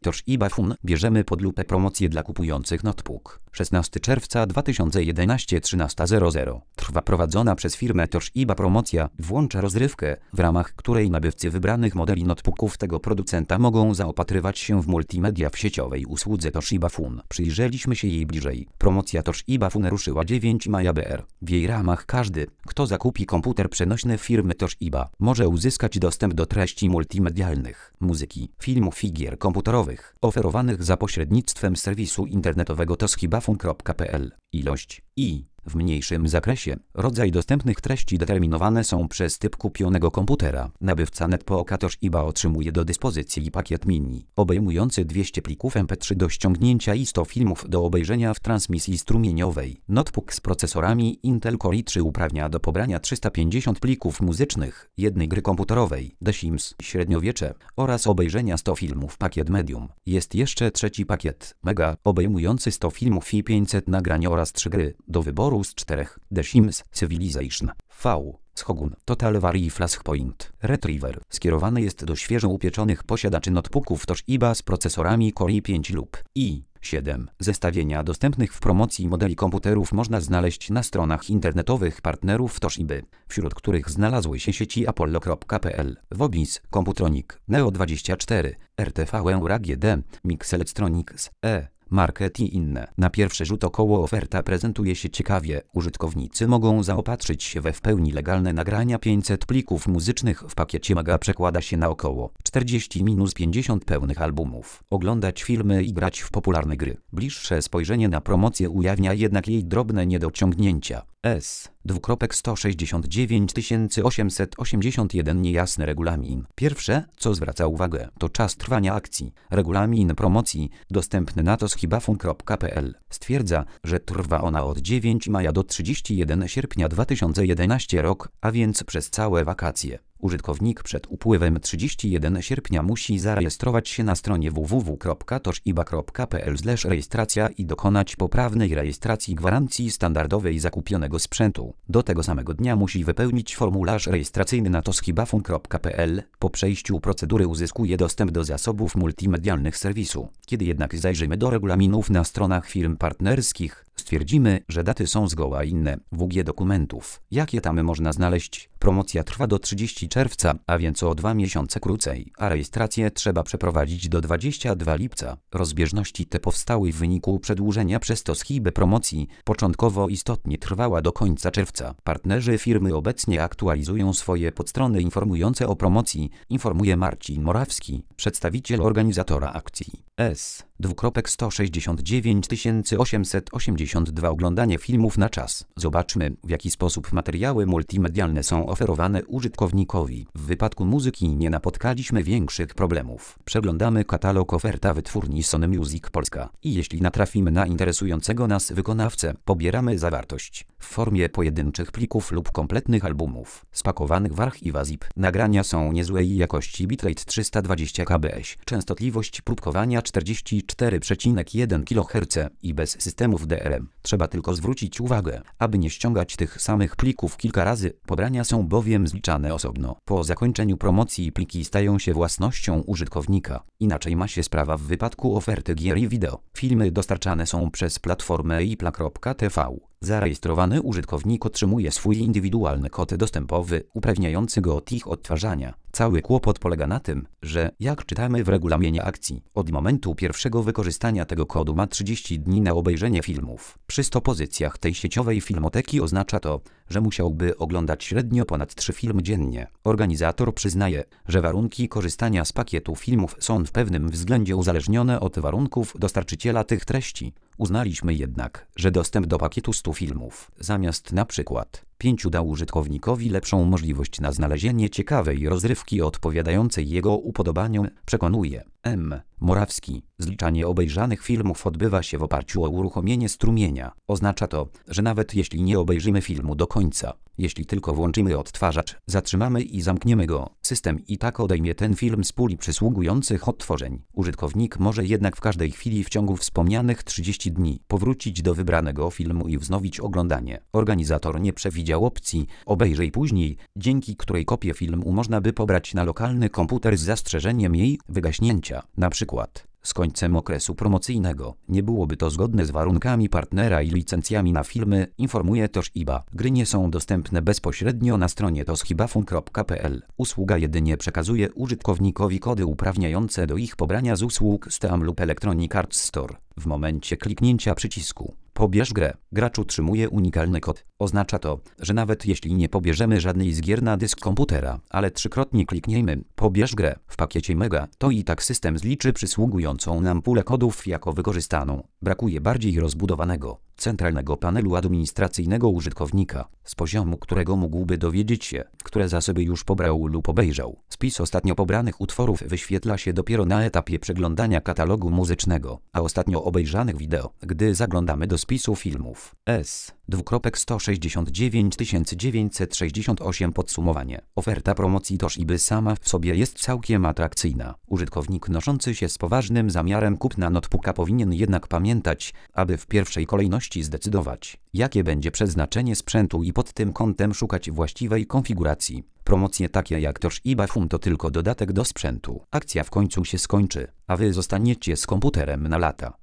Toshiba Fun. Bierzemy pod lupę promocję dla kupujących notebook. 16 czerwca 2011 13:00. Trwa prowadzona przez firmę Toshiba promocja. Włącza rozrywkę, w ramach której nabywcy wybranych modeli notebooków tego producenta mogą zaopatrywać się w multimedia w sieciowej usłudze Toshiba Fun. Przyjrzeliśmy się jej bliżej. Promocja Toshiba Fun ruszyła 9 maja br. W jej ramach każdy, kto zakupi komputer przenośny firmy Toshiba, może uzyskać dostęp do treści multimedialnych, muzyki, filmów i gier komputerowych, oferowanych za pośrednictwem serwisu internetowego toshibafun.pl. Ilość i w mniejszym zakresie rodzaj dostępnych treści determinowane są przez typ kupionego komputera. Nabywca netbooka Toshiba otrzymuje do dyspozycji pakiet mini, obejmujący 200 plików MP3 do ściągnięcia i 100 filmów do obejrzenia w transmisji strumieniowej. Notebook z procesorami Intel Core i3 uprawnia do pobrania 350 plików muzycznych, jednej gry komputerowej, The Sims, średniowiecze oraz obejrzenia 100 filmów. Pakiet medium. Jest jeszcze trzeci pakiet, Mega, obejmujący 100 filmów i 500 nagrań oraz 3 gry, do wyboru z 4, The Sims, Civilization, V, Shogun, Total War i Flashpoint. Retriever skierowany jest do świeżo upieczonych posiadaczy notebooków Toshiba z procesorami Core i5 lub i7. Zestawienia dostępnych w promocji modeli komputerów można znaleźć na stronach internetowych partnerów Toshiby, wśród których znalazły się sieci apollo.pl, Wobis, Computronic, Neo24, RTV AGD, Mix Electronics, Market i inne. Na pierwszy rzut około oferta prezentuje się ciekawie. Użytkownicy mogą zaopatrzyć się we w pełni legalne nagrania. 500 plików muzycznych w pakiecie Mega przekłada się na około 40-50 pełnych albumów. Oglądać filmy i grać w popularne gry. Bliższe spojrzenie na promocję ujawnia jednak jej drobne niedociągnięcia. S:169 881 niejasny regulamin. Pierwsze, co zwraca uwagę, to czas trwania akcji. Regulamin promocji, dostępny na toshibafun.pl, stwierdza, że trwa ona od 9 maja do 31 sierpnia 2011 rok, a więc przez całe wakacje. Użytkownik przed upływem 31 sierpnia musi zarejestrować się na stronie www.toshiba.pl/rejestracja i dokonać poprawnej rejestracji gwarancji standardowej zakupionego sprzętu. Do tego samego dnia musi wypełnić formularz rejestracyjny na toshibafun.pl. Po przejściu procedury uzyskuje dostęp do zasobów multimedialnych serwisu. Kiedy jednak zajrzymy do regulaminów na stronach firm partnerskich, stwierdzimy, że daty są zgoła inne. WG dokumentów, jakie tam można znaleźć. Promocja trwa do 30 czerwca, a więc o 2 miesiące krócej, a rejestrację trzeba przeprowadzić do 22 lipca. Rozbieżności te powstały w wyniku przedłużenia przez Toshibę promocji. Początkowo istotnie trwała do końca czerwca. Partnerzy firmy obecnie aktualizują swoje podstrony informujące o promocji, informuje Marcin Morawski, przedstawiciel organizatora akcji. S:169 882 Oglądanie filmów na czas. Zobaczmy, w jaki sposób materiały multimedialne są oferowane użytkownikowi. W wypadku muzyki nie napotkaliśmy większych problemów. Przeglądamy katalog oferta wytwórni Sony Music Polska i jeśli natrafimy na interesującego nas wykonawcę, pobieramy zawartość w formie pojedynczych plików lub kompletnych albumów, spakowanych w archiwa zip. Nagrania są niezłej jakości, bitrate 320 kbps, częstotliwość próbkowania 44,1 kHz i bez systemów DRM. Trzeba tylko zwrócić uwagę, aby nie ściągać tych samych plików kilka razy, pobrania są bowiem zliczane osobno. Po zakończeniu promocji pliki stają się własnością użytkownika. Inaczej ma się sprawa w wypadku oferty gier i wideo. Filmy dostarczane są przez platformę ipla.tv. Zarejestrowany użytkownik otrzymuje swój indywidualny kod dostępowy uprawniający go od ich odtwarzania. Cały kłopot polega na tym, że, jak czytamy w regulaminie akcji, od momentu pierwszego wykorzystania tego kodu ma 30 dni na obejrzenie filmów. Przy 100 pozycjach tej sieciowej filmoteki oznacza to, że musiałby oglądać średnio ponad 3 filmy dziennie. Organizator przyznaje, że warunki korzystania z pakietu filmów są w pewnym względzie uzależnione od warunków dostarczyciela tych treści. Uznaliśmy jednak, że dostęp do pakietu 100 filmów, zamiast na przykład 5 da użytkownikowi lepszą możliwość na znalezienie ciekawej rozrywki odpowiadającej jego upodobaniom, przekonuje M. Morawski. Zliczanie obejrzanych filmów odbywa się w oparciu o uruchomienie strumienia. Oznacza to, że nawet jeśli nie obejrzymy filmu do końca, jeśli tylko włączymy odtwarzacz, zatrzymamy i zamkniemy go, system i tak odejmie ten film z puli przysługujących odtworzeń. Użytkownik może jednak w każdej chwili w ciągu wspomnianych 30 dni powrócić do wybranego filmu i wznowić oglądanie. Organizator nie przewidział opcji obejrzyj później, dzięki której kopię filmu można by pobrać na lokalny komputer z zastrzeżeniem jej wygaśnięcia. Na przykład z końcem okresu promocyjnego. Nie byłoby to zgodne z warunkami partnera i licencjami na filmy, informuje Toshiba. Gry nie są dostępne bezpośrednio na stronie toshibafun.pl. Usługa jedynie przekazuje użytkownikowi kody uprawniające do ich pobrania z usług Steam lub Electronic Arts Store. W momencie kliknięcia przycisku pobierz grę, gracz utrzymuje unikalny kod. Oznacza to, że nawet jeśli nie pobierzemy żadnej z gier na dysk komputera, ale trzykrotnie klikniemy pobierz grę w pakiecie Mega, to i tak system zliczy przysługującą nam pulę kodów jako wykorzystaną. Brakuje bardziej rozbudowanego, centralnego panelu administracyjnego użytkownika, z poziomu którego mógłby dowiedzieć się, które zasoby już pobrał lub obejrzał. Spis ostatnio pobranych utworów wyświetla się dopiero na etapie przeglądania katalogu muzycznego, a ostatnio obejrzanych wideo, gdy zaglądamy do spisu filmów. S. 169 podsumowanie. Oferta promocji Toshiby sama w sobie jest całkiem atrakcyjna. Użytkownik noszący się z poważnym zamiarem kupna notebooka powinien jednak pamiętać, aby w pierwszej kolejności zdecydować, jakie będzie przeznaczenie sprzętu i pod tym kątem szukać właściwej konfiguracji. Promocje takie jak Toshiba Fun to tylko dodatek do sprzętu. Akcja w końcu się skończy, a wy zostaniecie z komputerem na lata.